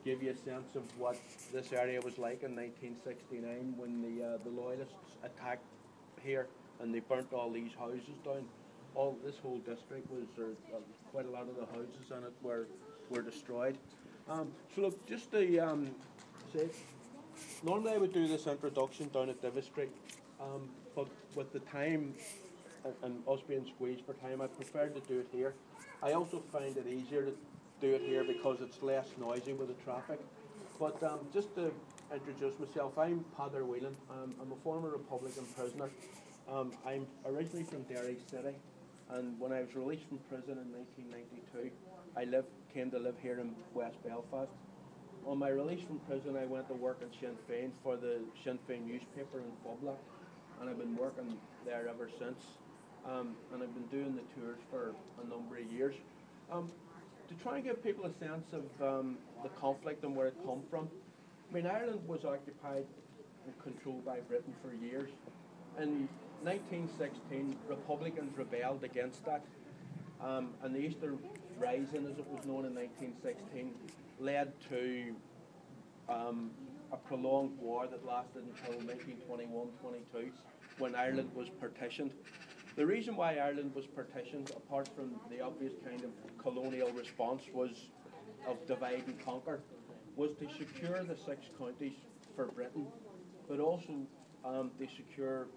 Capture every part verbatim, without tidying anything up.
give you a sense of what this area was like in nineteen sixty-nine when the uh, the Loyalists attacked here and they burnt all these houses down. All this whole district was, or uh, quite a lot of the houses in it were were destroyed. Um, so look, just to um, say, normally I would do this introduction down at Divis Street, um, but with the time and, and us being squeezed for time, I preferred to do it here. I also find it easier to do it here because it's less noisy with the traffic. But um, just to introduce myself, I'm Peadar Whelan. Um, I'm a former Republican prisoner. Um, I'm originally from Derry City, and when I was released from prison in nineteen ninety-two, I lived, came to live here in West Belfast. On my release from prison, I went to work in Sinn Féin for the Sinn Féin newspaper in Fubla, and I've been working there ever since. Um, and I've been doing the tours for a number of years. Um, to try and give people a sense of um, the conflict and where it come from, I mean, Ireland was occupied and controlled by Britain for years. In nineteen sixteen, Republicans rebelled against that, um, and the Easter Rising, as it was known in nineteen sixteen, led to um, a prolonged war that lasted until nineteen twenty-one twenty-two, when Ireland was partitioned. The reason why Ireland was partitioned, apart from the obvious kind of colonial response was of divide and conquer, was to secure the six counties for Britain, but also um, to secure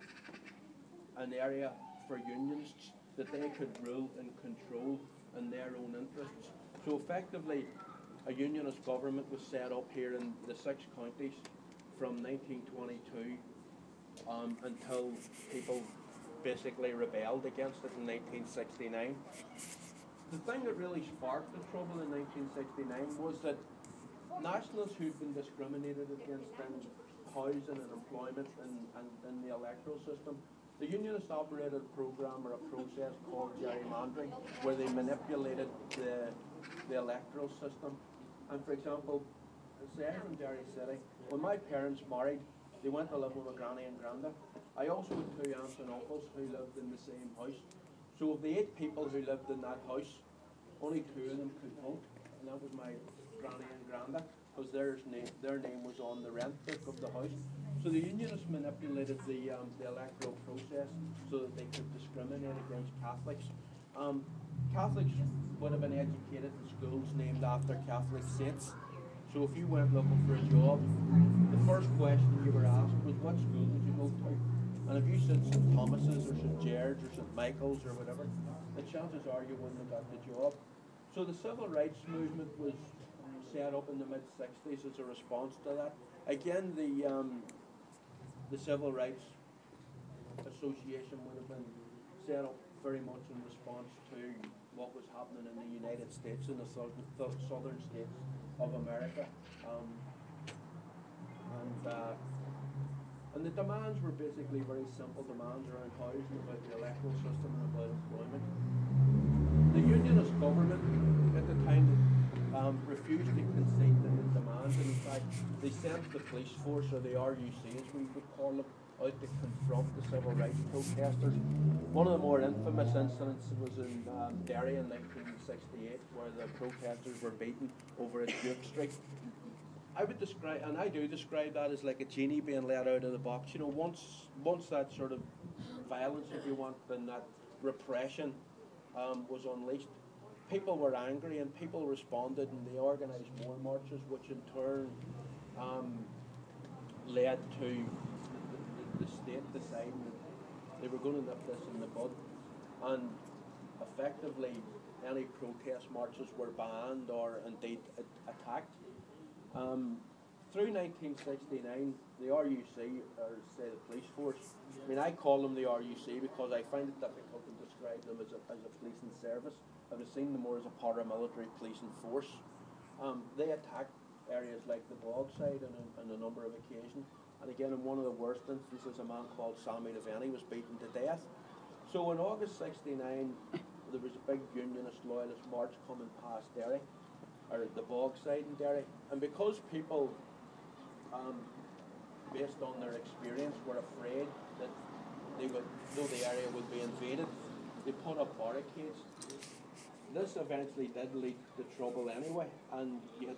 an area for unionists that they could rule and control in their own interests. So effectively, a unionist government was set up here in the six counties from nineteen twenty-two um, until people basically rebelled against it in nineteen sixty-nine. The thing that really sparked the trouble in nineteen sixty-nine was that nationalists who'd been discriminated against in housing and employment and, and in the electoral system, the unionists operated a program or a process called gerrymandering, where they manipulated the, the electoral system. And for example, say I'm from Derry City, when my parents married, they went to live with my granny and granda. I also had two aunts and uncles who lived in the same house. So of the eight people who lived in that house, only two of them could vote, and that was my granny and granda, because their name, their name was on the rent book of the house. So the unionists manipulated the, um, the electoral process so that they could discriminate against Catholics. Um, Catholics would have been educated in schools named after Catholic saints. So if you went looking for a job, the first question you were asked was, what school did you go to? And if you said Saint Thomas's or Saint George or Saint Michael's or whatever, the chances are you wouldn't have got the job. So the civil rights movement was set up in the mid sixties as a response to that. Again, the um, the Civil Rights Association would have been set up very much in response to what was happening in the United States and the southern, the southern states of America. Um, and uh, and the demands were basically very simple demands around housing, about the electoral system and about employment. The unionist government at the time um, refused to concede to the demands, and in fact they sent the police force, or the R U C as we would call them, out to confront the civil rights protesters. One of the more infamous incidents was in um, Derry in nineteen sixty-eight, where the protesters were beaten over at Duke Street. I would describe, and I do describe that as like a genie being let out of the box. You know, once once that sort of violence, if you want, and that repression um, was unleashed, people were angry and people responded, and they organised more marches, which in turn um, led to the, the, the state deciding that they were going to nip this in the bud, and effectively any protest marches were banned or indeed attacked. Um, through nineteen sixty-nine, the R U C, or say the police force, I mean, I call them the R U C because I find it difficult to describe them as a, as a policing service. I've seen them more as a paramilitary policing force. Um, they attacked areas like the Bogside on a, on a number of occasions. And again, in one of the worst instances, a man called Sammy Devaney was beaten to death. So in August sixty-nine, there was a big unionist loyalist march coming past Derry, or the Bogside in Derry, and because people, um, based on their experience, were afraid that they would, though the area would be invaded, they put up barricades. This eventually did lead to trouble anyway, and you had